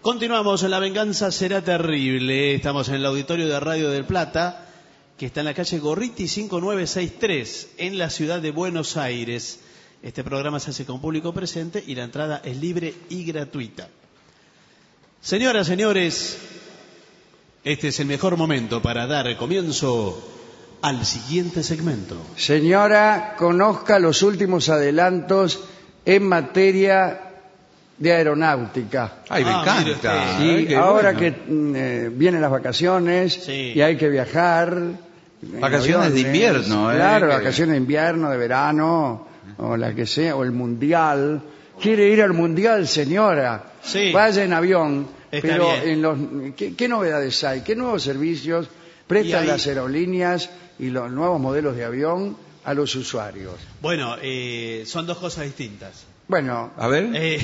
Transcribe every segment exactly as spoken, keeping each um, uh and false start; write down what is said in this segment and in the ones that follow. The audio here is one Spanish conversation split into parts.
Continuamos en La Venganza Será Terrible. Estamos en el auditorio de Radio del Plata, que está en la calle Gorriti cinco nueve seis tres, en la ciudad de Buenos Aires. Este programa se hace con público presente y la entrada es libre y gratuita. Señoras, señores, este es el mejor momento para dar comienzo al siguiente segmento. Señora, conozca los últimos adelantos en materia de aeronáutica. Ay, me Ah, encanta. Sí, Ay, qué ahora bueno. que eh, vienen las vacaciones Sí. y hay que viajar. en Vacaciones de aviones, invierno, ¿eh? Claro, Que- vacaciones de invierno, de verano, o la que sea, o el mundial. ¿Quiere ir al mundial, señora? Sí. Vaya en avión. Está pero bien. en los, ¿qué, qué novedades hay? ¿Qué nuevos servicios prestan Y ahí- las aerolíneas y los nuevos modelos de avión a los usuarios? Bueno, eh, son dos cosas distintas. Bueno, A ver. Eh,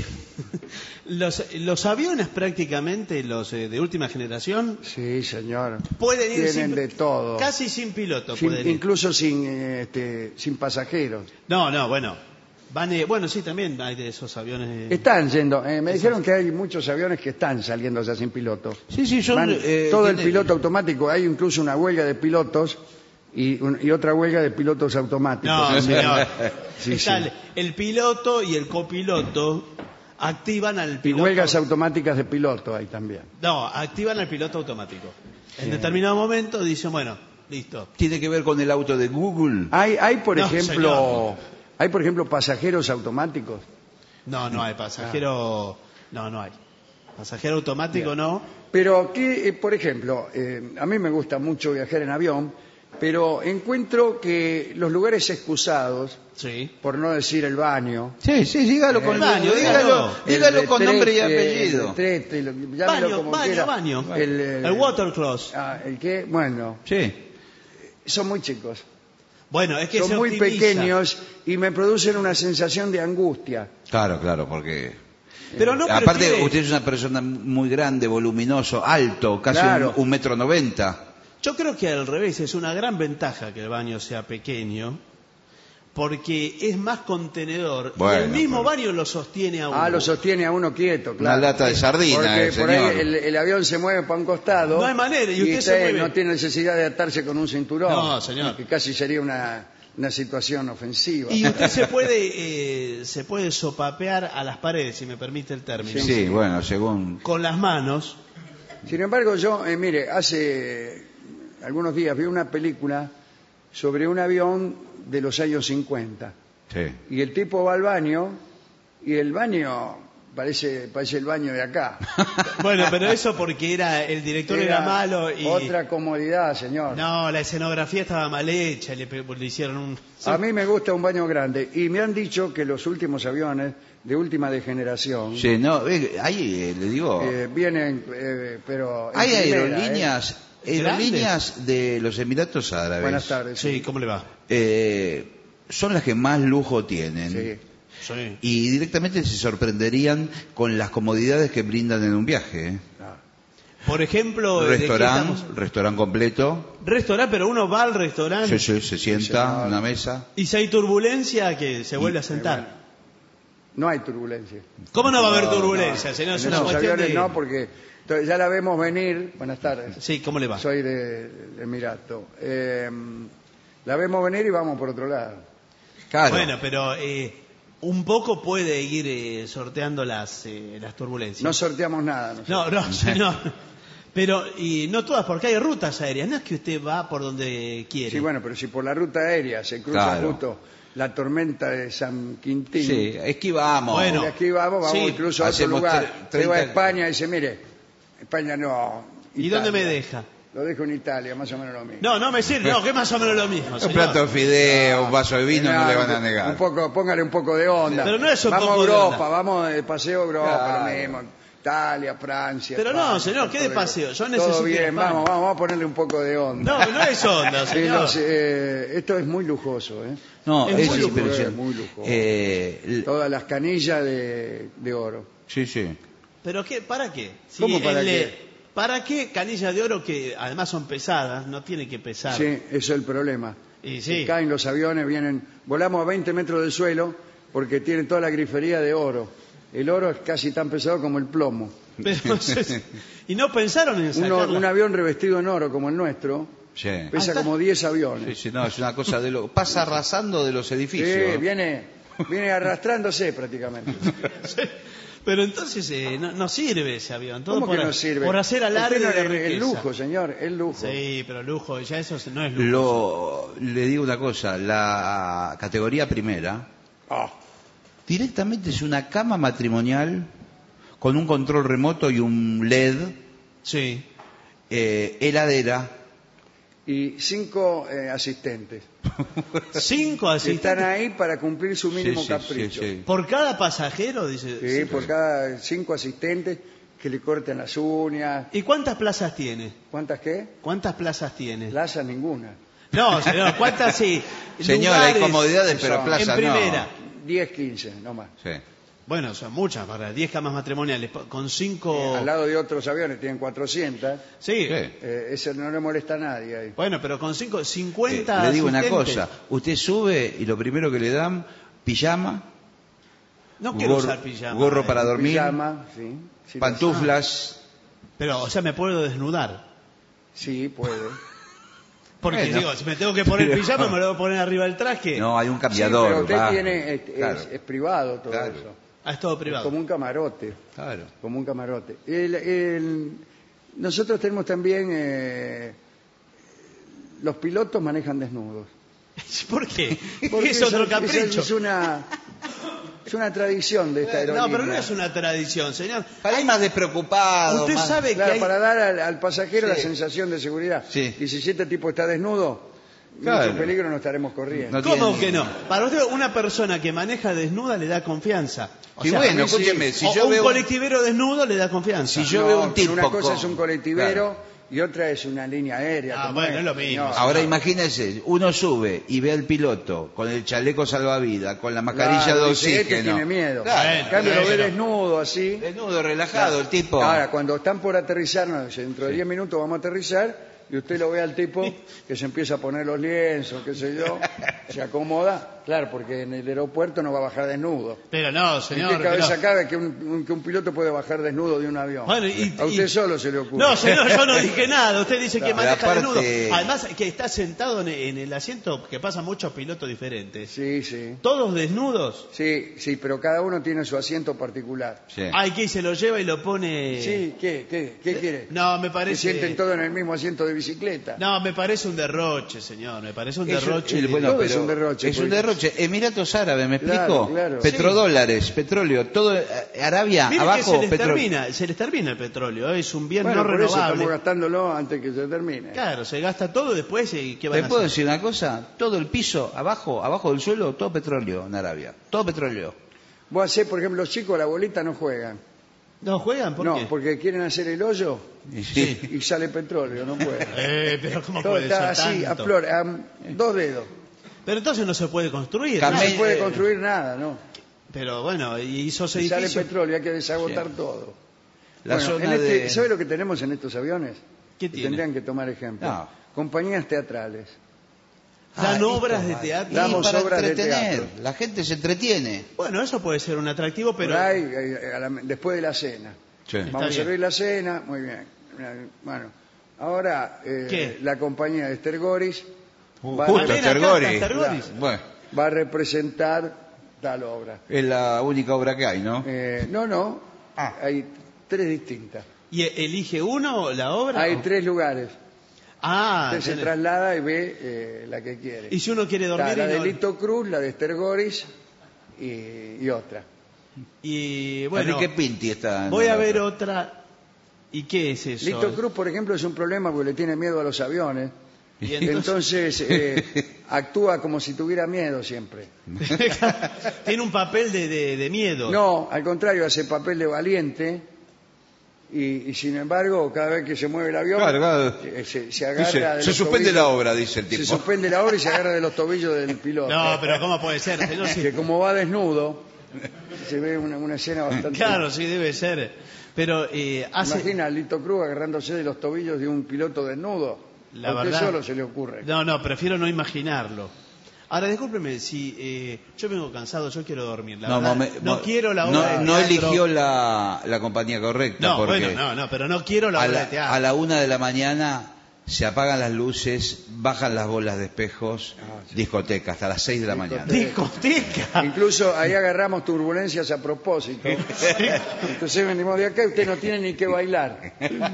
los, los aviones prácticamente, los eh, de última generación, sí, señor. pueden ir Tienen sin, de todo. casi sin piloto. Sin- pueden ir. incluso sin, eh, este, sin pasajeros. No, no, bueno. Van, eh, bueno, sí, también hay de esos aviones. eh, Están yendo. eh, me dijeron que hay muchos aviones que están saliendo ya sin piloto. Sí, sí, son... Van- eh, todo el tiene- piloto automático. Hay incluso una huelga de pilotos y, un- y otra huelga de pilotos automáticos. No, señor. Sí, Está sí. El, el piloto y el copiloto activan al Y piloto. huelgas automáticas de piloto hay también. No, activan al piloto automático. En determinado momento dicen, bueno, listo. Tiene que ver con el auto de Google. Hay, hay por No, ejemplo, señor. hay por ejemplo pasajeros automáticos. No, no hay pasajero. No, no hay. Pasajero automático Bien. no. Pero que, eh, por ejemplo, eh, a mí me gusta mucho viajar en avión, pero encuentro que los lugares excusados, Sí. por no decir el baño, Sí, sí, dígalo con El baño, dígalo, dígalo. dígalo el con nombre y retrete, apellido. el retrete, lo- llámelo Baño, como baño, quiera. baño. El, El watercloset. Ah, el que, bueno, Sí. son muy chicos, Bueno, es que son se muy optimiza. pequeños y me producen una sensación de angustia. Claro, claro, porque... Pero no Aparte, prefiere- usted es una persona muy grande, voluminoso, alto, casi Claro. un, un metro noventa. Yo creo que al revés, es una gran ventaja que el baño sea pequeño, porque es más contenedor. Bueno, y el mismo pero- baño lo sostiene a uno. Ah, lo sostiene a uno quieto, Una claro. lata de sardina, Porque eh, por señor. ahí el, el avión se mueve para un costado. No hay manera, y usted se usted mueve. no tiene necesidad de atarse con un cinturón. No, señor. Que casi sería una, una situación ofensiva. Y usted se puede, eh, se puede sopapear a las paredes, si me permite el término. Sí, bueno, según... Con las manos. Sin embargo, yo, eh, mire, hace algunos días vi una película sobre un avión de los años cincuenta. Sí. Y el tipo va al baño y el baño parece, parece el baño de acá. Bueno, pero eso porque era el director era, malo y... Otra comodidad, señor. No, la escenografía estaba mal hecha, le, pe- le hicieron un... A mí me gusta un baño grande y me han dicho que los últimos aviones de última de generación Sí, no, eh, ahí eh, le digo... eh, vienen, eh, pero... en hay primera, aerolíneas, ¿eh? aerolíneas de los Emiratos ¿eh? Árabes. Buenas tardes. Sí, ¿cómo le va? Eh, son las que más lujo tienen. Sí. Sí. Y directamente se sorprenderían con las comodidades que brindan en un viaje. ¿eh? Ah. Por ejemplo... ¿de qué Restaurante, estamos? restaurante completo. Restaurante, pero uno va al restaurante Se, se- se sienta señor. en una mesa. y si hay turbulencia, que se vuelve a sentar. No hay turbulencia. ¿Cómo no va a haber No, turbulencia, señor? Es En una esos cuestión aviones de... no, porque entonces, ya la vemos venir. Buenas tardes. Sí, ¿cómo le va? Soy de, de Emirato. Eh, la vemos venir y vamos por otro lado. Claro. Bueno, pero eh, un poco puede ir eh, sorteando las, eh, las turbulencias. No sorteamos nada. nosotros. No, no, señor. Pero, y no todas, porque hay rutas aéreas. No es que usted va por donde quiere. Sí, bueno, pero si por la ruta aérea se cruza Claro. justo la tormenta de San Quintín, Sí, esquivamos. Bueno. y aquí vamos, vamos Sí. incluso a otro Hacemos lugar. tre- Se va a treinta España y dice, mire, España no. ¿Y Italia. dónde me deja? Lo dejo en Italia, más o menos lo mismo. No, no me sirve. No, que es más o menos lo mismo, Un señor. plato de fideo, un vaso de vino, no Nada, le van a un- negar. Un poco, póngale un poco de onda. Pero no es un vamos poco a de Europa, onda. vamos de paseo a Europa, Claro. lo mismo. Italia, Francia. Pero no, España, señor, ¿qué de todo paseo? bien. Yo necesito Todo ir a bien, España. vamos, vamos, vamos a ponerle un poco de onda. No, no es onda, Sí, señor. los, eh, esto es muy lujoso, ¿eh? No, Es es, muy lujoso, impresionante. es muy lujoso. Eh, l- Todas las canillas de, de oro. sí, sí. ¿Pero qué? ¿Para qué? Si ¿Cómo para el, qué? eh, ¿Para qué canillas de oro que además son pesadas? No tiene que pesar. Sí, eso es el problema. Y sí. Se caen los aviones, vienen, volamos a veinte metros del suelo porque tienen toda la grifería de oro. El oro es casi tan pesado como el plomo. Pero, y no pensaron en Uno- sacarla. un avión revestido en oro como el nuestro Sí. pesa Hasta- como diez aviones. Sí, sí, no, es una cosa de lo... Pasa arrasando de los edificios. Sí, viene, viene arrastrándose prácticamente. Pero entonces eh, no, no sirve ese avión. Todo ¿Cómo por, que no sirve? por hacer alarde Usted no- de el, riqueza. el lujo, señor, el lujo. Sí, pero lujo, ya eso no es lujo. Lo, le digo una cosa, la categoría primera Ah, directamente es una cama matrimonial con un control remoto y un L E D, Sí. eh, heladera. y cinco eh, asistentes. Cinco que están asistentes ahí para cumplir su mínimo Sí, sí, capricho. sí, sí. por cada pasajero, dice. Sí, Sí. por cada cinco asistentes que le corten las uñas. ¿Y cuántas plazas tiene? ¿Cuántas qué? ¿Cuántas plazas tiene? Plaza ninguna. No, señor, ¿cuántas sí? Señora, hay lugares comodidades, pero son plaza en primera. diez, quince, no más. no. Sí. Bueno, son muchas, para diez camas matrimoniales, po- con cinco... Al lado de otros aviones tienen cuatrocientas. Sí. Sí. Eh, ese no le molesta a nadie ahí. Bueno, pero con cinco, Eh, cincuenta le digo una asistentes. cosa, usted sube y lo primero que le dan, pijama, No quiero gorro, usar pijama. gorro eh. para dormir, Pijama, sí. Sí, pantuflas. Pero, o sea, me puedo desnudar. Sí, puede. Porque Bueno. digo, si me tengo que poner Pero- pijama, me lo voy a poner arriba del traje. No, hay un Sí, cambiador. pero usted va. tiene, es, es- Claro, es privado todo Claro. eso. Ah, es todo Es privado. como un camarote. claro. Como un camarote. El- el- nosotros tenemos también... eh, los pilotos manejan desnudos. ¿Por qué? Porque es otro eso- capricho. eso Es una, es una tradición de esta aerolínea. No, pero no es una tradición, señor. Para ir más despreocupado. Usted más- sabe Claro, que hay... para dar al, al pasajero Sí. la sensación de seguridad. Sí. Y si este tipo está desnudo, Claro. mucho peligro no estaremos corriendo. No ¿Cómo tiene- que no? Para usted, una persona que maneja desnuda le da confianza. O Y sea, bueno, a mí sí. escúcheme, si O yo un veo- colectivero desnudo le da confianza. Si yo No, veo un tipo una cosa con- es un colectivero y otra es una línea aérea. Ah, como bueno, esta, es lo mismo. señor. Ahora imagínese, uno sube y ve al piloto con el chaleco salvavidas, con la mascarilla Claro, de dice, este oxígeno. tiene miedo. Claro. En cambio lo ve Bueno. desnudo así. Desnudo, relajado, el tipo. Ahora, cuando están por aterrizar, no, dice, dentro de diez minutos vamos a aterrizar, y usted lo ve al tipo que se empieza a poner los lienzos, qué sé yo, se acomoda, claro, porque en el aeropuerto no va a bajar desnudo. Pero no, ¿En señor. qué cabeza pero- cabe que un, un- que un piloto puede bajar desnudo de un avión? Bueno, y- a usted y- solo se le ocurre. No, señor, yo no dije nada. Usted dice que Pero maneja aparte- desnudo. Además, que está sentado en, en el asiento que pasan muchos pilotos diferentes. Sí, sí. Todos desnudos. Sí, sí, pero cada uno tiene su asiento particular. Sí. Ay, que se lo lleva y lo pone. Sí, ¿qué? ¿Qué, qué quiere? No, me Que parece. sienten todos en el mismo asiento de bicicleta. No, me parece un derroche, señor. Me parece un Eso- derroche. el- de- bueno, Todo pero es un derroche, Es un porque- derroche. Emiratos Árabes, ¿me Claro, explico? claro. Petrodólares, petróleo, todo eh, Arabia, Mire abajo, que se les petróleo. termina, se les termina el petróleo. Es un bien Bueno, no por eso estamos renovable. gastándolo antes que se termine. Claro, se gasta todo y después eh, ¿qué van ¿Te a puedo hacer? decir una cosa? Todo el piso, abajo, abajo del suelo, todo petróleo en Arabia. Todo petróleo. Vos hacés, por ejemplo, los chicos a la bolita no juegan. ¿No juegan? ¿Por no, qué? porque quieren hacer el hoyo Y sí. y sale petróleo, no pueden. Eh, pero ¿cómo Todo puede está ser así, a tanto? flor, a dos dedos. Pero entonces no se puede construir. No ¿no? Camel- se puede eh, construir nada, ¿no? Pero bueno, y esos Y sale edificios... petróleo, hay que desagotar Sí. todo. La Bueno, zona en este- de... ¿sabe lo que tenemos en estos aviones? ¿Qué Que tiene? tendrían que tomar ejemplo. No. Compañías teatrales. Dan Ah, obras esto de va. teatro. Y Damos para obras de entretener. teatro. La gente se entretiene. Bueno, eso puede ser un atractivo, pero... Por ahí, eh, a la- después de la cena. Sí. Está Vamos a bien. servir la cena, muy bien. Bueno, ahora eh, ¿Qué? la compañía de Stergoris Uh, va, justo, Ah, ven acá, Stergoris. está Stergoris. Bueno, va a representar tal obra. es la única obra que hay, ¿no? Eh, no, no, Ah. hay tres distintas. ¿Y elige uno la obra? Hay o- tres lugares. Ah, Usted se tiene- traslada y ve eh, la que quiere. y si uno quiere Está dormir la y de no- Lito Cruz, la de Stergoris y, y otra. Y bueno, Enrique Pinti está. en voy a la ver otra. otra... ¿Y qué es eso? Lito Cruz, por ejemplo, es un problema porque le tiene miedo a los aviones. Y entonces- Entonces eh, actúa como si tuviera miedo siempre. Tiene un papel de, de- de miedo. No, al contrario, hace papel de valiente y, y sin embargo, cada vez que se mueve el avión, Claro, claro. eh, se, se agarra Dice, de se los suspende tobillos- la obra, dice el tipo. Se suspende la obra y se agarra de los tobillos del piloto. No, pero ¿cómo puede ser? señor? Sí. Que como va desnudo, se ve una, una escena bastante... Claro, sí, debe ser. Pero eh, hace... Imagina a Lito Cruz agarrándose de los tobillos de un piloto desnudo. La a usted verdad- solo se le ocurre. No, no, prefiero no imaginarlo. Ahora, discúlpeme, si eh, yo vengo cansado, yo quiero dormir. La No, verdad, mome- no mo- quiero la obra no, de no teatro. eligió la, la compañía correcta. No, porque bueno, no, no, pero no quiero la a obra la, de teatro. a la una de la mañana se apagan las luces, bajan las bolas de espejos, Ah, sí. discoteca, hasta las seis de la mañana. Discoteca. Incluso ahí agarramos turbulencias a propósito. Entonces venimos de acá y usted no tiene ni que bailar.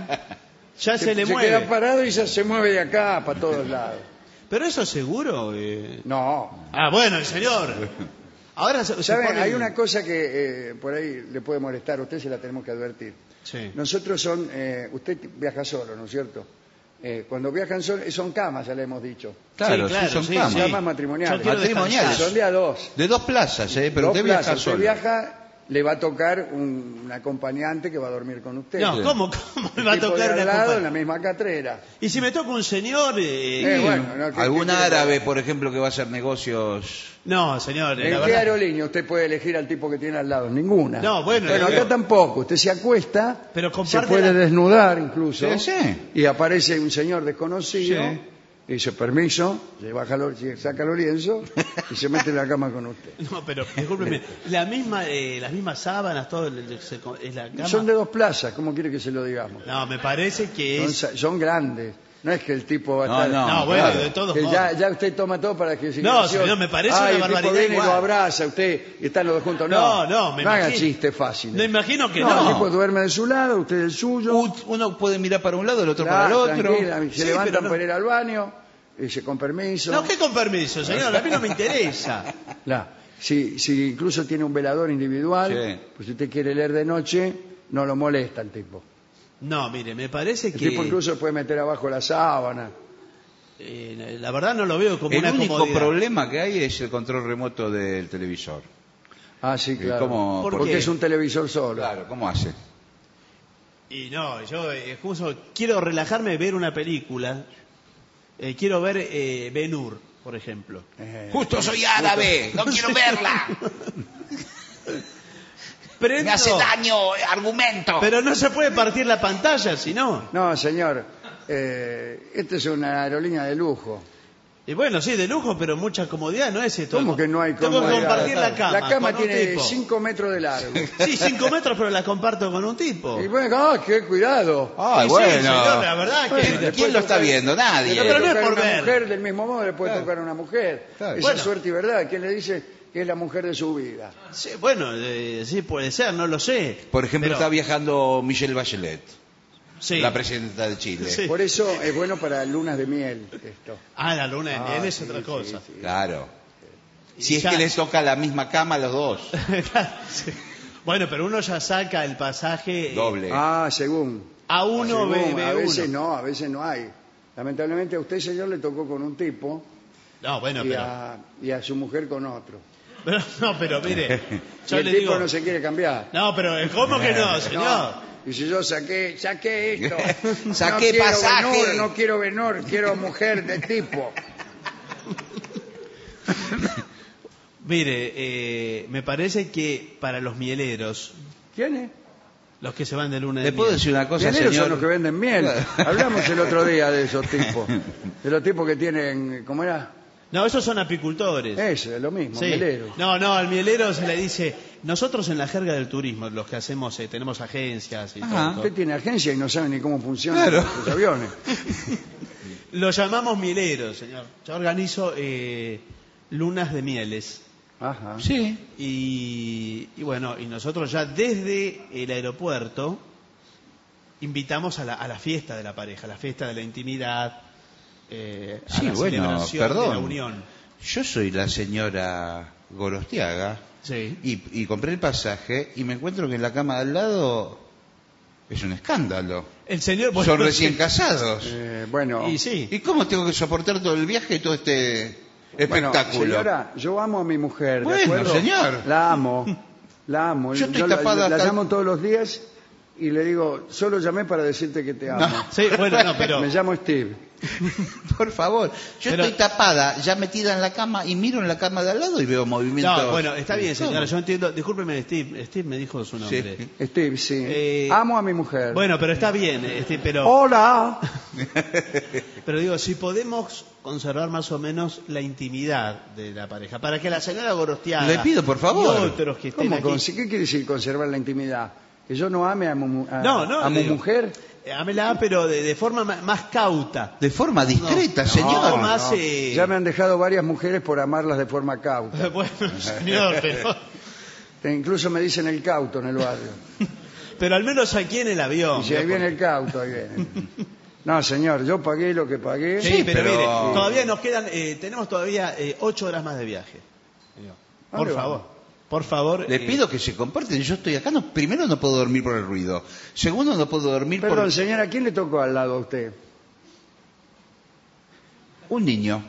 Ya se, le se mueve. queda parado y ya se mueve de acá para todos lados. Pero eso seguro. Eh... No. Ah, bueno, el señor. Ahora se, se ¿Saben? pone- Hay una cosa que eh, por ahí le puede molestar a usted, se la tenemos que advertir. Sí. Nosotros son, eh, usted viaja solo, ¿no es cierto? Eh, cuando viajan solo, son camas, ya le hemos dicho. Claro, Sí, sí, claro, son sí, camas. sí. Camas matrimoniales. Yo quiero Matrimoniales. descansar. Son de a dos. De dos plazas, ¿eh? Pero Dos usted viaja plazas. Usted solo. viaja, le va a tocar un, un acompañante que va a dormir con usted. No, ¿cómo, cómo me El va a tipo tocar de una al lado copa? en la misma catrera. Y si me toca un señor... eh, Eh, bueno, no, ¿qué- Algún qué quiere? árabe, por ejemplo, que va a hacer negocios. No, señor, eh, ¿En la qué verdad... aerolínea usted puede elegir al tipo que tiene al lado? Ninguna. No, bueno, Bueno, le acá digo- tampoco. Usted se acuesta, Pero se comparte puede la- desnudar incluso, Sí, sí. y aparece un señor desconocido, Sí. y dice permiso, se baja lo- se saca los lienzos y se mete en la cama con usted. No, pero discúlpeme, la misma, eh, las mismas sábanas, todo el- el- se- es la cama. Son de dos plazas, ¿cómo quiere que se lo digamos? No, me parece que Son, es... sa- son grandes. No es que el tipo va a No, estar... no, No, bueno, claro. de todos que modos. ya, ya usted toma todo para que No, señor, me parece una Ay, el barbaridad tipo viene y igual. lo abraza usted y están los dos juntos. No, No, no, me haga imagino. chiste fácil. Me imagino que No, no. el tipo duerme de su lado, usted del suyo. U- Uno puede mirar para un lado, el otro Claro, para el otro. tranquila, se Sí, levantan pero no- para ir al baño, y dice con permiso. No, ¿qué con permiso, señor? A mí no me interesa. La- si, si incluso tiene un velador individual, Sí. pues si usted quiere leer de noche, no lo molesta el tipo. No, mire, me parece El que... tipo incluso puede meter abajo la sábana. eh, la verdad no lo veo como El una único comodidad. problema que hay es el control remoto del televisor. Ah, sí, ¿Y claro. cómo- ¿Por Porque qué? es un televisor solo. Claro, ¿cómo hace? Y no, yo eh, justo quiero relajarme, ver una película. Eh, quiero ver eh, Ben-Hur, por ejemplo. Eh, Justo soy árabe, no quiero verla. Prendo, Me hace daño, argumento. pero no se puede partir la pantalla, si no. No, señor, eh, esta es una aerolínea de lujo. Y bueno, sí, de lujo, pero mucha comodidad, ¿no es esto? ¿Cómo que no hay Tengo que comodidad? compartir la cama. La cama con un tiene tipo. cinco metros de largo. Sí, cinco metros, pero la comparto con un tipo. Y bueno, ¡ah, qué cuidado! Ay, Sí, sí, bueno. señor, la verdad que... Bueno, le ¿Quién puede lo está tocar- viendo? Nadie. Le puede Pero no es tocar por una ver. mujer del mismo modo, le puede tocar a una mujer. Claro. Esa Bueno. es suerte y verdad. ¿Quién le dice que es la mujer de su vida? Sí, bueno, eh, sí puede ser, no lo sé. Por ejemplo, Pero- está viajando Michelle Bachelet, sí. la presidenta de Chile. Sí. Por eso es bueno para lunas de miel esto. Ah, la luna de Ah, miel es sí, otra sí, cosa. sí. Claro. Y Si es ya- que les toca la misma cama a los dos. Sí. Bueno, pero uno ya saca el pasaje eh, Doble. Ah, según. A uno, Según, B, B a veces uno. no, a veces no hay. Lamentablemente a usted, señor, le tocó con un tipo No, bueno, y, pero, a, y a su mujer con otro. pero- No, pero mire, Y yo el le tipo digo... no se quiere cambiar. No, pero ¿cómo que no, señor? No. Y si yo saqué, saqué esto. Saqué no quiero pasaje. Benur, no quiero Benur, quiero mujer de tipo. Mire, eh, me parece que para los mieleros, ¿Quién es? los que se van de luna de ¿Le puedo miel, decir una cosa, Mieleros señor? son los que venden miel. Hablamos el otro día de esos tipos. De los tipos que tienen, ¿cómo era? No, esos son apicultores. Ese, es lo mismo, Sí. mieleros. No, no, al mielero se le dice, nosotros en la jerga del turismo, los que hacemos, eh, tenemos agencias y Ajá. todo, Usted tiene agencia y no sabe ni cómo funcionan Claro. los aviones. lo llamamos mieleros, señor. Yo organizo eh, lunas de mieles. Ajá. Sí. Y, y bueno, y nosotros ya desde el aeropuerto invitamos a la, a la fiesta de la pareja, a la fiesta de la intimidad, eh, a Sí, la bueno, celebración perdón. de la unión. Yo soy la señora Gorostiaga Sí. y, y compré el pasaje y me encuentro que en la cama de al lado es un escándalo. El señor... bueno, Son recién sí. casados. Eh, bueno, Y sí. ¿Y cómo tengo que soportar todo el viaje y todo este bueno, espectáculo? señora, yo amo a mi mujer, ¿de Bueno, acuerdo? señor. La amo, la amo. Yo estoy la- tapada la, hasta el- llamo todos los días y le digo, solo llamé para decirte que te amo. No. Sí, bueno, no, pero... Me llamo Steve. Por favor, yo Pero- estoy tapada, ya metida en la cama y miro en la cama de al lado y veo movimientos. No, bueno, está bien, señora, ¿Cómo? yo entiendo. Discúlpeme, Steve. Steve me dijo su nombre. Sí. Steve, sí. Eh, Amo a mi mujer. Bueno, pero está bien, este, pero, Hola. pero digo, si podemos conservar más o menos la intimidad de la pareja, para que la señora Gorostiaga Le pido, por favor. y otros que estén ¿Cómo aquí, con- ¿Qué quiere decir conservar la intimidad? ¿Que yo no ame a, mu- a, No, no, a mi digo- mujer? eh, ámela, pero de, de forma ma- más cauta. De forma discreta, No, señor. no, más, eh, Ya me han dejado varias mujeres por amarlas de forma cauta. Bueno, señor, pero, E incluso me dicen el cauto en el barrio. pero al menos aquí en el avión. Y si ahí viene el cauto, ahí viene. No, señor, yo pagué lo que pagué. Sí, pero, pero- mire, todavía nos quedan, eh, tenemos todavía eh, ocho horas más de viaje. Señor. Por ¿Dónde favor, vamos? por favor. Le eh, pido que se comporten. Yo estoy acá. No, primero, no puedo dormir por el ruido. Segundo, no puedo dormir Perdón, por señora, ¿quién le tocó al lado a usted? un niño.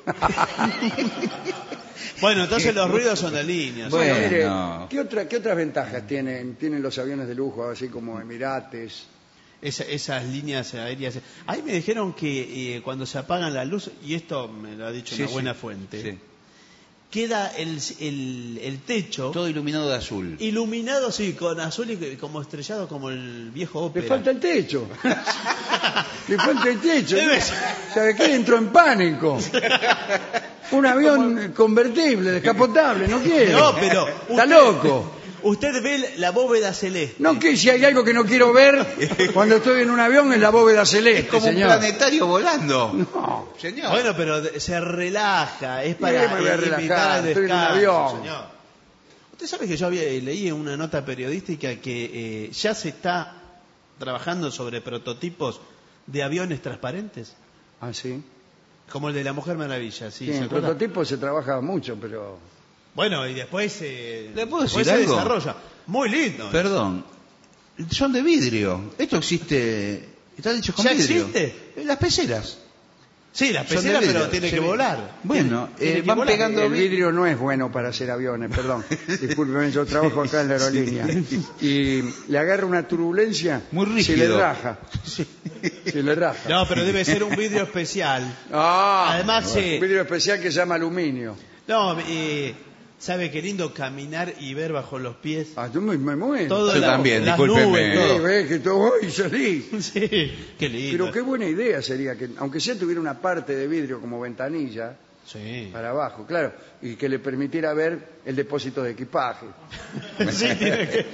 Bueno, entonces los ruidos son de líneas. Bueno. Mire, ¿qué, otra, ¿qué otras ventajas tienen, tienen los aviones de lujo, así como Emirates? Esa- esas líneas aéreas. Ahí me dijeron que eh, cuando se apagan la luz, y esto me lo ha dicho Sí, una sí. buena fuente, Sí. queda el, el, el techo Todo iluminado de azul. iluminado, sí, con azul y como estrellado como el viejo Le ópera. falta el techo. Le falta el techo. Debe- ¿Sabe qué? Entró en pánico. Un avión convertible, descapotable, no quiere. No, pero Está usted- loco. Usted ve la bóveda celeste. No, que si hay algo que no quiero ver cuando estoy en un avión es la bóveda celeste, Es como señor. un planetario volando. No. Señor. Bueno, pero de- se relaja, es ¿Qué para me voy a eh, relajar? invitar al Estoy en un descanso, avión. señor. Usted sabe que yo había, leí en una nota periodística que eh, ya se está trabajando sobre prototipos de aviones transparentes, Ah, sí. como el de la Mujer Maravilla. ¿Sí? Sí, ¿Se en acuerda? prototipo se trabaja mucho, pero... Bueno, y después, eh, ¿Le puedo después decir se algo? desarrolla. Muy lindo. Perdón. Son de vidrio. Esto existe. Están hechos con ¿Ya vidrio. existe? Eh, Las peceras. Sí, la Son de pecera, vidrio, pero tiene sí. que volar. Bueno, Tiene eh, que van volar. pegando El vi- vidrio no es bueno para hacer aviones, perdón. Discúlpeme, yo trabajo acá en la aerolínea. Y le agarra una turbulencia, Muy se le rígido. raja. Se le raja. No, pero debe ser un vidrio especial. Ah, Además, un eh, vidrio especial que se llama aluminio. No, eh, ¿sabe qué lindo caminar y ver bajo los pies? Ah, yo me, me muero. Todo Yo la- también, las discúlpeme. nubes, Sí, todo. ves que todo hoy salí. Sí, qué lindo. Pero qué buena idea sería que, aunque sea tuviera una parte de vidrio como ventanilla Sí. para abajo, claro, y que le permitiera ver el depósito de equipaje. Sí, tiene que-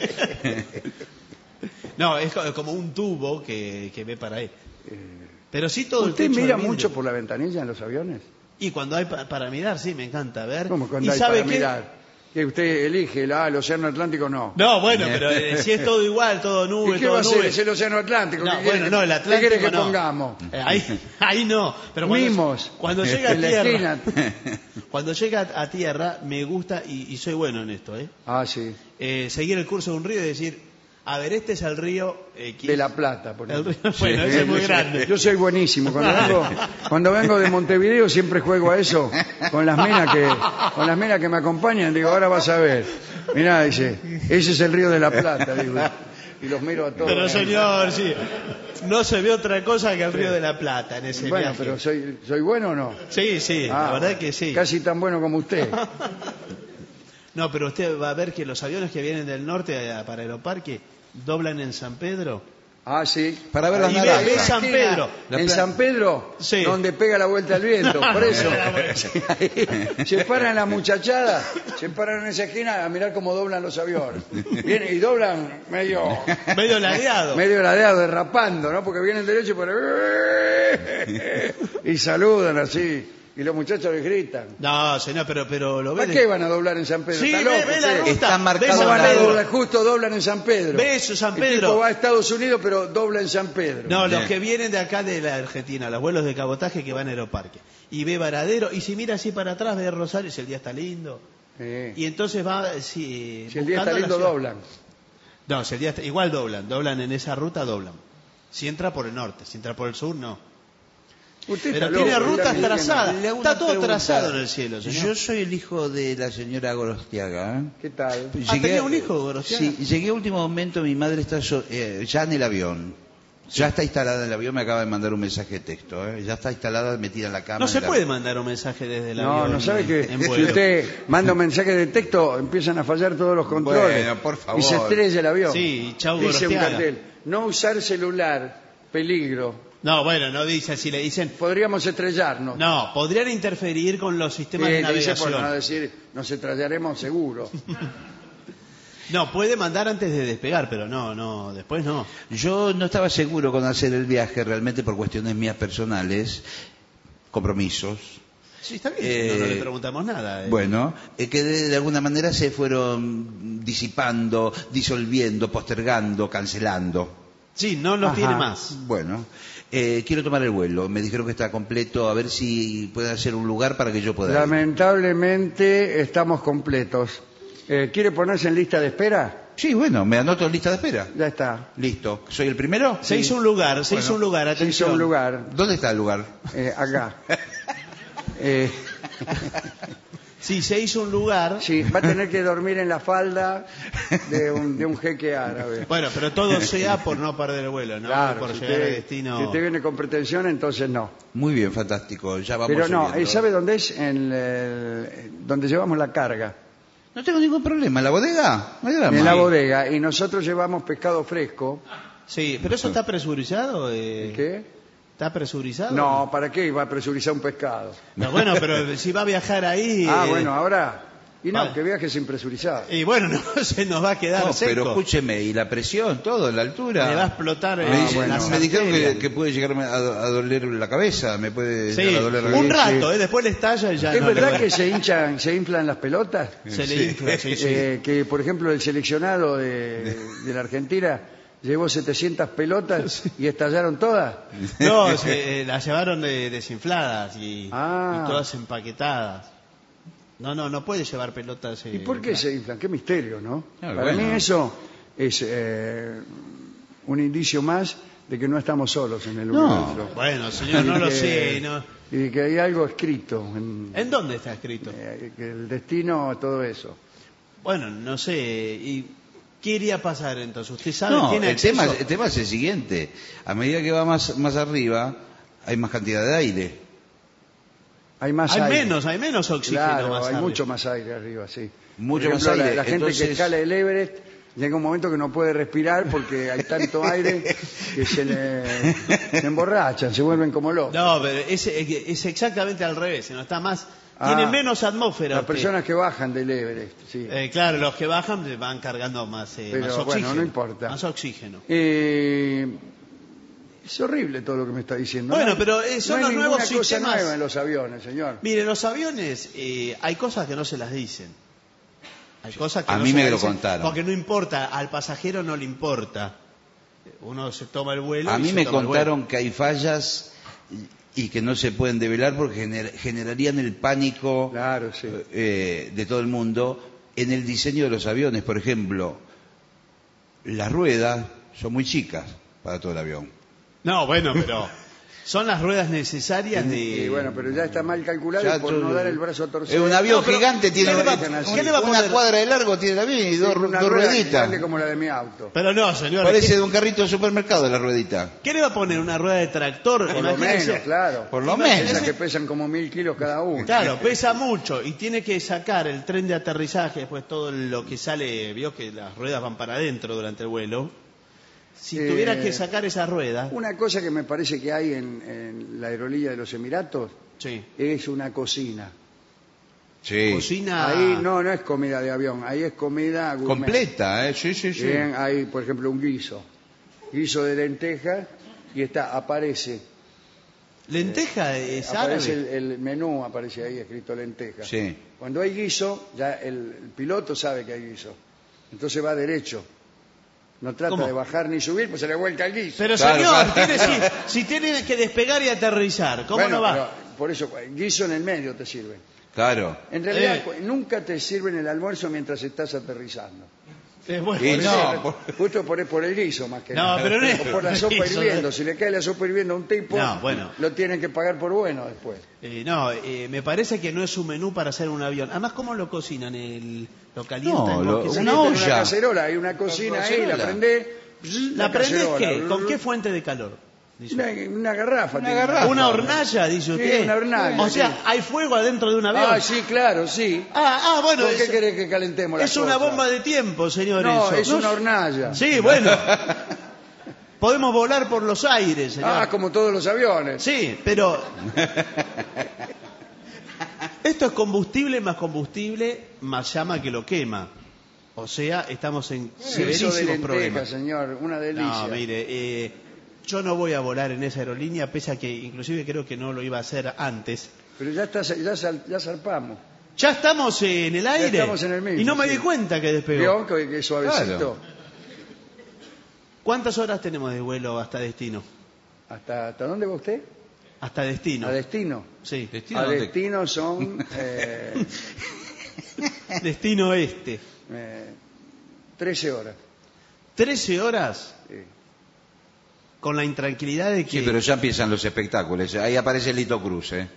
No, es co- como un tubo que, que ve para ahí. Pero sí todo el ¿Usted techo mira de vidrio. mucho por la ventanilla en los aviones? Y cuando hay pa- para mirar, sí, me encanta ver. ¿Cómo cuando y hay sabe para qué? mirar? Que usted elige el, ah, el océano Atlántico, no. No, bueno, pero eh, si es todo igual, todo nube, ¿Y qué todo va a ser? nube. ¿Es el océano Atlántico? No, ¿Qué quiere bueno, que- no, el ¿Qué Atlántico quiere que no. pongamos? Eh, Ahí, ahí no. Pero cuando, Mimos. cuando llega a En la tierra, esquina. cuando llega a tierra, me gusta y, y soy bueno en esto, ¿eh? Ah, sí. Eh, seguir el curso de un río y decir, a ver, este es el río eh, ¿quién- De La Plata, por el ejemplo. río- bueno, ese es muy grande. Yo soy buenísimo. Cuando vengo, cuando vengo de Montevideo siempre juego a eso con las minas que, con las minas que me acompañan. Digo, ahora vas a ver. Mirá, dice, ese es el río de la Plata. Digo, y los miro a todos. Pero señor, sí, no se ve otra cosa que el río de la Plata en ese Bueno, viaje. pero soy, ¿soy bueno o no? Sí, sí, Ah, la verdad que sí. Casi tan bueno como usted. No, pero usted va a ver que los aviones que vienen del norte a- para Aeroparque doblan en San Pedro. Ah, sí. Para ver las Ahí ve- naranjas. ve San Pedro. La En pla- San Pedro, Sí. donde pega la vuelta al viento. Por eso. Se paran la muchachada, se paran en esa esquina a mirar cómo doblan los aviones. Vienen y doblan medio, Medio ladeado. medio ladeado, derrapando, ¿no? Porque vienen derecho por y saludan así. Y los muchachos les gritan. No, señor, pero, pero lo ve. ¿Para de- qué van a doblar en San Pedro? Sí, ¿Está ve, loco ve la usted? ruta. Está marcado ve ¿Cómo San van a Pedro. doblar? Justo doblan en San Pedro. Ve eso, San El Pedro. tipo va a Estados Unidos, pero dobla en San Pedro. No, los Bien. que vienen de acá de la Argentina, los vuelos de cabotaje que van a Aeroparque. Y ve Varadero, y si mira así para atrás, ve Rosario, si el día está lindo. Sí. Y entonces va, si, Si el día buscando está la lindo, ciudad. doblan. No, si el día está, igual doblan, doblan en esa ruta, doblan. Si entra por el norte, si entra por el sur, no. Usted Pero está tiene loco, rutas está diciendo- trazadas. Le hago Está una todo pregunta. trazado en el cielo, señor. Yo soy el hijo de la señora Gorostiaga. ¿eh? ¿Qué tal? Ah, ¿tenía un hijo, Gorostiaga? Sí, llegué a último momento, mi madre está so- eh, ya en el avión. Ya está instalada en el avión, me acaba de mandar un mensaje de texto. ¿eh? Ya está instalada, metida en la cama. No se en la- puede mandar un mensaje desde el No, avión. no sabe en- que en si vuelo. usted manda un mensaje de texto empiezan a fallar todos los controles. Bueno, por favor. Y se estrella el avión. Sí, chau, Dice un Gorostiaga. cartel, no usar celular, peligro. No, bueno, no dice así, le dicen... Podríamos estrellarnos. No, podrían interferir con los sistemas Eh, de dice, navegación. por no decir, nos estrellaremos seguro. No, puede mandar antes de despegar, pero no, no, después no. Yo no estaba seguro con hacer el viaje, realmente por cuestiones mías personales, compromisos. Sí, está bien, Eh, no, no le preguntamos nada. eh. Bueno, eh, que de, de alguna manera se fueron disipando, disolviendo, postergando, cancelando. Sí, no los Ajá. tiene más. Bueno, eh, quiero tomar el vuelo. Me dijeron que está completo, a ver si puede hacer un lugar para que yo pueda ir. Lamentablemente estamos completos. Eh, ¿Quiere ponerse en lista de espera? Sí, bueno, me anoto en lista de espera. Ya está. Listo. ¿Soy el primero? Se hizo un lugar, se Bueno, hizo un lugar, Se atención. hizo un lugar ¿Dónde está el lugar? eh, acá. Eh, Sí, se hizo un lugar. sí, va a tener que dormir en la falda de un, de un jeque árabe. Bueno, pero todo sea por no perder el vuelo, ¿no? Claro, por si llegar usted, al destino. si usted viene con pretensión, entonces no. Muy bien, fantástico. Ya vamos Pero no, subiendo. ¿y sabe dónde es? En el- donde llevamos la carga. No tengo ningún problema. ¿En la bodega? No hay drama. En la bodega. Y nosotros llevamos pescado fresco. Sí, pero eso está presurizado. Eh, ¿Qué? ¿Está presurizado? No, ¿para qué iba a presurizar un pescado? No, bueno, pero si va a viajar ahí. Ah, eh, bueno, ahora... Y no, vale. que viaje sin presurizar. Y bueno, no se nos va a quedar No, seco. pero escúcheme, y la presión, todo, la altura. Le va a explotar eh, Me, dice- bueno. las me dijeron que, arterias. que puede llegarme a, a doler la cabeza, me puede Sí, llegar a doler la un cabeza. rato, ¿eh? Después le estalla y ya ¿Es no le verdad duele. que se hinchan, se inflan las pelotas? Se le Sí. infla, sí, sí. Eh, que, por ejemplo, el seleccionado de, de la Argentina llevó setecientas pelotas y estallaron todas. No, se, eh, las llevaron de- desinfladas y, Ah. y todas empaquetadas. No, no, no puede llevar pelotas. eh, ¿Y por qué se inflan? Qué misterio, ¿no? Ah, Para bueno. mí eso es eh, un indicio más de que no estamos solos en el No. universo. Bueno, señor, no Y lo que- sé. No. Y que hay algo escrito, en, ¿En dónde está escrito? eh, que el destino, todo eso. Bueno, no sé. ¿Y qué iría a pasar entonces? ¿Usted sabe? No, ¿Tiene el tema, acceso? el tema es el siguiente. A medida que va más, más arriba, hay más cantidad de aire. Hay más Hay aire. menos, hay menos oxígeno Claro, más hay arriba. mucho más aire arriba, sí. Mucho Por ejemplo, más la- aire. La, gente que Entonces- escala el Everest llega un momento que no puede respirar porque hay tanto aire que se le se emborrachan, se vuelven como locos. No, pero es, es exactamente al revés. No está más. Ah, Tiene menos atmósfera. Las usted. personas que bajan del Everest, sí. Eh, claro, los que bajan van cargando más, eh, Pero, más bueno, oxígeno. no importa. Más oxígeno. Eh, es horrible todo lo que me está diciendo. Bueno, No hay- pero, eh, son no hay los nuevos ninguna cosa sistemas. nueva en los aviones, señor. Mire, los aviones, eh, hay cosas que no se las dicen. Hay cosas que A no mí se me las lo dicen contaron. Porque no importa, al pasajero no le importa. Uno se toma el vuelo. A y mí se me toma el contaron que hay fallas y, y que no se pueden develar porque gener- generarían el pánico Claro, sí. eh, de todo el mundo en el diseño de los aviones. Por ejemplo, las ruedas son muy chicas para todo el avión. vuelo. No, bueno, pero son las ruedas necesarias de... Y bueno, pero ya está mal calculado Ya y por todo- no dar el brazo a torcer. Es un avión No, pero gigante, tiene ¿qué le va- una, qué le va a una poner? cuadra de largo tiene el avión y dos, Una dos rueda rueditas. grande como la de mi auto. Pero no, señor. Parece ¿qué, de un carrito de supermercado la ruedita. qué le va a poner? ¿Una rueda de tractor? Por lo Imagínese- menos, claro. Por lo Imagínese- menos. Esas que pesan como mil kilos cada uno. Claro, pesa mucho y tiene que sacar el tren de aterrizaje, después todo lo que sale, vio que las ruedas van para adentro durante el vuelo. Si Eh, tuviera que sacar esa rueda, Una cosa que me parece que hay en, en la aerolínea de los Emiratos sí, es una cocina. Sí. cocina... Ahí no, no es comida de avión, ahí es comida gourmet. Completa, ¿eh? Sí, sí, sí. Bien, hay, por ejemplo, un guiso. Guiso de lentejas y está, aparece. ¿Lenteja es Aparece árabe? el, el menú, aparece ahí escrito lentejas. Sí. Cuando hay guiso, ya el, el piloto sabe que hay guiso. Entonces va derecho. No trata ¿Cómo? de bajar ni subir, pues se le vuelca el guiso. Pero Claro, señor, claro. tiene- si, si tiene que despegar y aterrizar, ¿cómo Bueno, no va? pero por eso, guiso en el medio te sirve. Claro. En realidad, Eh. cu- nunca te sirven el almuerzo mientras estás aterrizando. Eh, bueno, Y Por no, eso, por- justo por, por el guiso más que No, nada. pero no es O por la por el sopa guiso, hirviendo. ¿no? Si le cae la sopa hirviendo a un tipo, No, bueno. lo tienen que pagar por bueno después. Eh, no, eh, me parece que no es un menú para hacer un avión. Además, ¿cómo lo cocinan? El, ¿Lo calientan? No, ¿Con lo- qué se- una Una olla. cacerola, hay una cocina Una ahí, la cacerola. prendés. ¿La prendés cacerola. qué? ¿Con qué fuente de calor? Dice. Una, una garrafa. Una tiene. garrafa. ¿Una hornalla, dice usted? una hornalla, O sea, sí. ¿hay fuego adentro de un avión? Ah, sí, claro, sí. ah, ah, bueno, ¿Por qué es, querés que calentemos la es una bomba de tiempo, señor. No, eso. es una hornalla. Sí, bueno. Podemos volar por los aires, señor. Ah, como todos los aviones. Sí, pero... Esto es combustible más combustible más llama que lo quema. O sea, estamos en Guiso de severísimos lentejas, problemas. señor, una delicia. No, mire, eh, yo no voy a volar en esa aerolínea, pese a que inclusive creo que no lo iba a hacer antes. Pero ya está, ya, sal- ya zarpamos. Ya estamos en el aire. estamos en el mismo, y no me sí. di cuenta que despegó. ¿Vio? Que, que suavecito. Claro. ¿Cuántas horas tenemos de vuelo hasta destino? ¿Hasta, ¿Hasta dónde va usted? Hasta destino. A destino. Sí, ¿Destino A dónde? destino son eh, destino este. eh, trece horas. trece horas Sí. con la intranquilidad de que... Sí, pero ya empiezan los espectáculos. Ahí aparece Lito Cruz, ¿eh?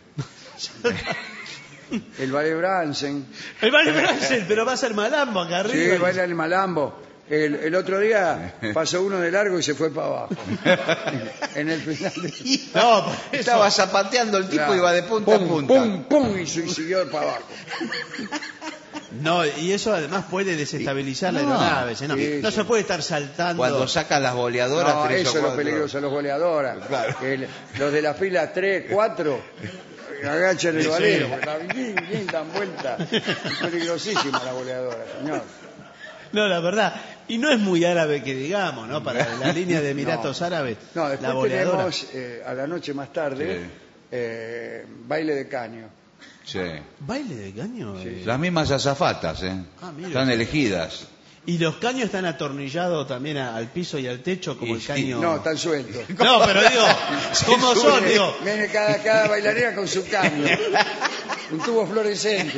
El Valle Bransen. El Valle Bransen, pero va a ser malambo acá Sí, arriba. baila el malambo. El, el otro día pasó uno de largo y se fue para abajo. En el final de... No, por eso- Estaba zapateando el tipo y iba de punta a Pum, punta. Pum, pum, y, su- y siguió para abajo. No, y eso además puede desestabilizar la No, aeronave. ¿no? sí, no sí. se puede estar saltando. Cuando sacan las boleadoras, No, tres eso o es lo cuatro. peligroso, los goleadoras. Claro. Que el- los de la fila tres, cuatro, agachan el Sí, valero, sí. porque la- yin, yin, dan vuelta. Es peligrosísima la goleadora, señor. No, la verdad. Y no es muy árabe que digamos, ¿no? Para la línea de Emiratos No. Árabes. No, la después voleadora. tenemos eh, a la noche más tarde Sí. eh, baile de caño. Sí. ¿Baile de caño? Eh, Las mismas azafatas, ¿eh? Ah, mire. Están elegidas. Y los caños están atornillados también a- al piso y al techo como Y el sí. caño. No, están sueltos. No, pero digo, ¿cómo son? Viene, Digo, viene cada, cada bailarina con su caño. Un tubo fluorescente.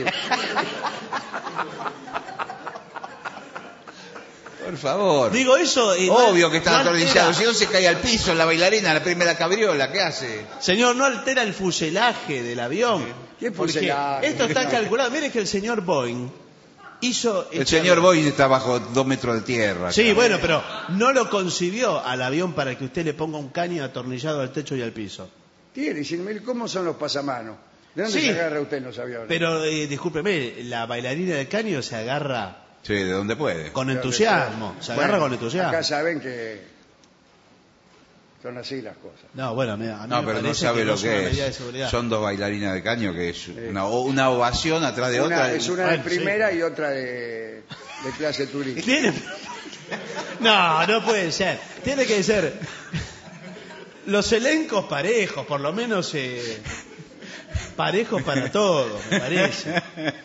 Por favor. digo eso. eh, Obvio no- que están no atornillados. Si altera- no se cae al piso la bailarina, la primera cabriola, ¿qué hace? Señor, no altera el fuselaje del avión. ¿Qué Porque fuselaje? esto está No. calculado. Mire que el señor Boeing hizo... El este señor avión. Boyd está bajo dos metros de tierra. Sí, acá. bueno, pero no lo concibió al avión para que usted le ponga un caño atornillado al techo y al piso. Tiene, sin mil, ¿cómo son los pasamanos? ¿De dónde Sí. se agarra usted en los aviones? Pero, eh, discúlpeme, la bailarina del caño se agarra Sí, de donde puede. con Claro que entusiasmo. sí. Se agarra Bueno, con entusiasmo. Acá saben que son así las cosas. No, bueno, a mí, a mí No, me pero no parece sabe que lo es una que medida de es. seguridad. Son dos bailarinas de caño que es una, o- una ovación atrás de Una- otra. es una de Bueno, primera sí. y otra de, de clase turística. Tiene- No, no puede ser. Tiene que ser los elencos parejos, por lo menos eh, parejos para todos, me parece.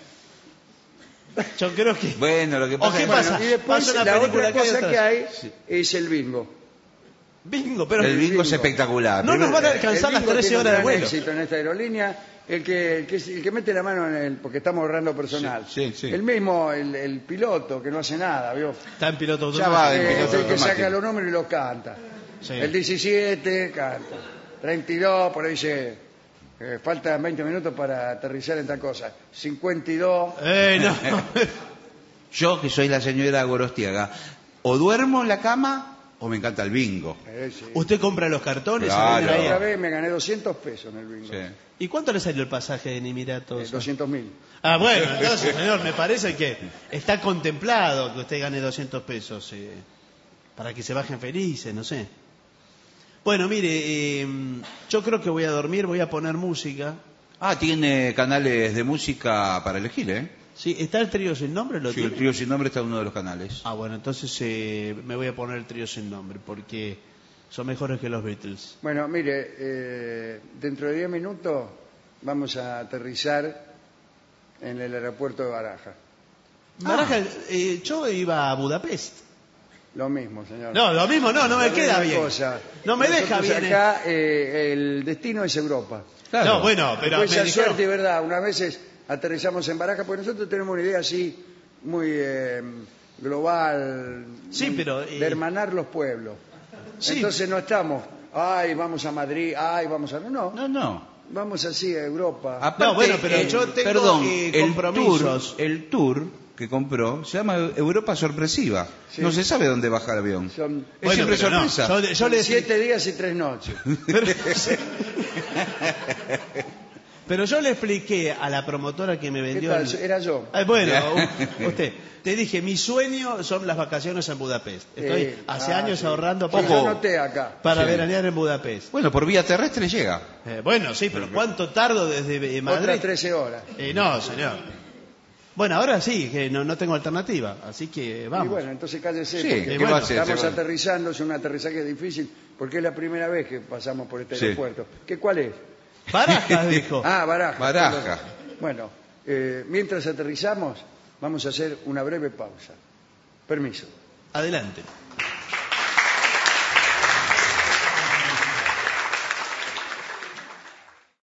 Yo creo que... Bueno, lo que ¿O pasa qué es pasa? Bueno, y después Pasa una la película otra acá y cosa otra- que hay es el bingo. Bingo, pero... el bingo es bingo. espectacular. No nos van a El alcanzar las bingo trece tiene un horas de gran vuelo. éxito en esta aerolínea. El que, el que, el que mete la mano en el... porque estamos ahorrando personal. Sí, sí, sí. El mismo, el, el piloto, que no hace nada, ¿vio? Está en piloto Ya automático. va, en Eh, piloto es el que automático. saca los números y los canta. Sí. El diecisiete canta. treinta y dos, por ahí dice, eh, faltan veinte minutos para aterrizar en tal cosa. cincuenta y dos. Eh, no. Yo, que soy la señora Gorostiaga, o duermo en la cama o me encanta el bingo. Eh, sí. Usted compra los cartones. Claro. y viene ahí. Otra vez me gané doscientos pesos en el bingo. Sí. ¿Y cuánto le salió el pasaje en Eh, Emiratos? doscientos mil. Ah, bueno, entonces, señor, me parece que está contemplado que usted gane doscientos pesos eh, para que se bajen felices, no sé. Bueno, mire, eh, yo creo que voy a dormir, voy a poner música. Ah, tiene canales de música para elegir, ¿eh? Sí, ¿está el trío sin nombre? ¿Lo Sí, tiene? el trío sin nombre está en uno de los canales. Ah, bueno, entonces eh, me voy a poner el trío sin nombre porque son mejores que los Beatles. Bueno, mire, eh, dentro de diez minutos vamos a aterrizar en el aeropuerto de Baraja. Baraja, eh, yo iba a Budapest. Lo mismo, señor. No, lo mismo no, no me La queda misma bien. cosa. No me deja Nosotros bien. eh. Acá eh, el destino es Europa. Claro. No, bueno, pero Puede me ser dijeron- suerte, ¿verdad? Unas veces aterrizamos en Baraja, porque nosotros tenemos una idea así muy, eh, global, Sí, muy- pero, eh, de hermanar los pueblos. Sí. Entonces no estamos, ay, vamos a Madrid, ay, vamos a... No, No, no. vamos así a Europa. Aparte, No, bueno, pero eh, yo tengo, perdón, eh, el compromisos. tour, el tour que compró se llama Europa Sorpresiva. Sí. No se sabe dónde baja el avión. Son Es Bueno, siempre pero no, sorpresa. yo, yo son le siete días y tres noches. Pero yo le expliqué a la promotora que me ¿Qué vendió... tal? el- Era yo. Ay, bueno, u- usted, te dije, mi sueño son las vacaciones en Budapest. Estoy Eh, hace ah, años sí. ahorrando Sí, para, yo noté acá. para Sí. veranear en Budapest. Bueno, por vía terrestre llega. Eh, bueno, sí, pero ¿cuánto tardo desde eh, Madrid? Otras trece horas. Eh, no, señor. Bueno, ahora sí, que no, no tengo alternativa, así que vamos. Y bueno, entonces cállese, Sí, porque ¿qué bueno, va a hacer? estamos Se va- aterrizando, es un aterrizaje difícil, porque es la primera vez que pasamos por este Sí. aeropuerto. ¿Qué cuál es? Barajas, dijo. Ah, Baraja. Baraja. Bueno, eh, mientras aterrizamos, vamos a hacer una breve pausa. Permiso. Adelante.